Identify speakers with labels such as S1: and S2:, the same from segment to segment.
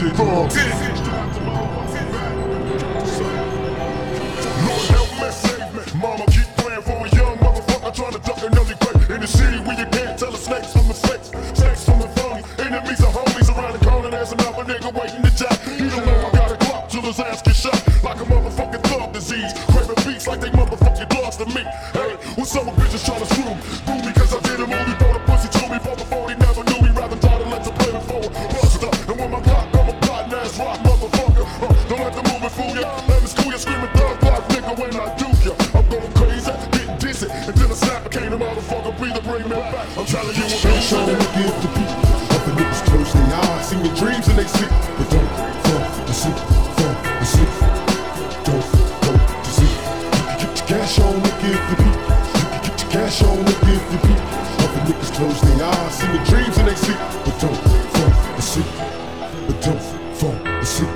S1: DJ Bugs. Lord help me, save me. Mama keep praying for a young motherfucker trying to duck an early grave. In the city where you can't tell the snakes from the fakes, snakes from the phony. Enemies and homies around the corner. There's another nigga waiting to die. He don't know I got a clock till his ass get shot like a motherfucking thug disease. Craving beats like they motherfucking lost to me. Hey, when some bitches trying to screw me cause I did a movie for the pussy to me for before he never knew me. Rather try to let you play it for a buster. And when my clock, I'm a plotting ass rock motherfucker. Don't let the movie fool ya. Let me school ya, screaming thug life nigga when I do ya. I'm going crazy, getting dizzy until a snapper came to motherfucker breathe bring me back. I'm telling you what I'm
S2: Trying to give the people other niggas close their eyes, see your dreams and they sleep, but don't fall asleep, fall asleep. Don't go to sleep. You can get your cash on and give the people. You can get your cash on and give the people. Other niggas close their eyes, see your dreams and they sleep, but don't fall asleep, but don't fall asleep.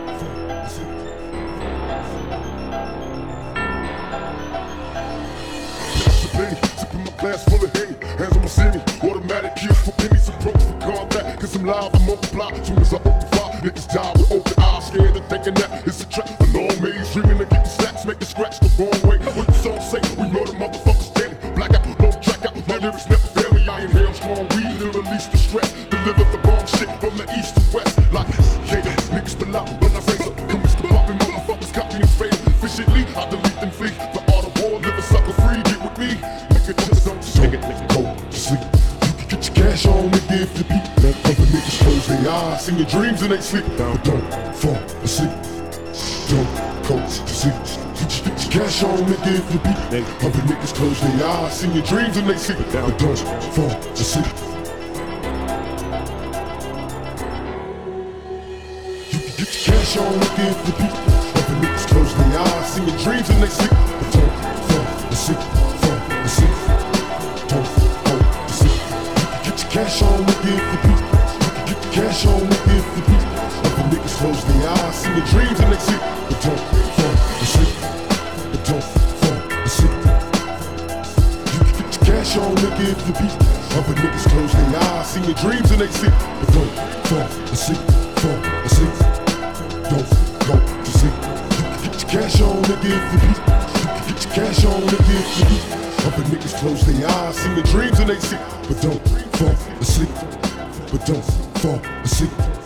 S1: Sipping my glass full of Henny, hands on my city. Automatic kills for pennies, approach for combat. Cause I'm live, I'm multiply. Soon as I open fire, niggas die with open eyes, scared of thinking that it's a trap. A long maze, dreaming to get the stacks, make it scratch the wrong way. What the song say? We murder motherfuckers daily. Black out, no track out, my lyrics never fail me. I inhale strong weed to release the stress. Deliver the bomb shit from the east to west. Like, yeah, niggas spill out when I say so. Come Mr. Poppin', motherfuckers copy and fade efficiently. I delete and flee. The art of war, live a sucker free. Get with me. Nigga, just don't go to sleep. You can get your cash on and give the beat. Let other niggas close their eyes, sing your dreams and they sleep. But don't fall asleep. Don't go to sleep. You can get your cash on and give the beat. Other niggas close their eyes, sing your dreams and they sleep. But don't fall asleep. You can get your cash on and give the beat. Other niggas close their eyes, sing your dreams and they sleep. But don't fall asleep. Asleep. Don't go to sleep. You can get your cash on and give the beat. You can get your cash on and give the beat. Other niggas close their eyes, see your dreams and they sleep. But don't fall asleep. But don't fall asleep. You can get your cash on and give the beat. Other niggas close their eyes, see your dreams and they sleep. But don't fall asleep. Fall asleep. Don't go to sleep. You can get your cash on and give the beat. You can get your cash on and give the beat. Other niggas close their eyes, see your dreams and they sleep. But don't fall asleep. But don't fall asleep.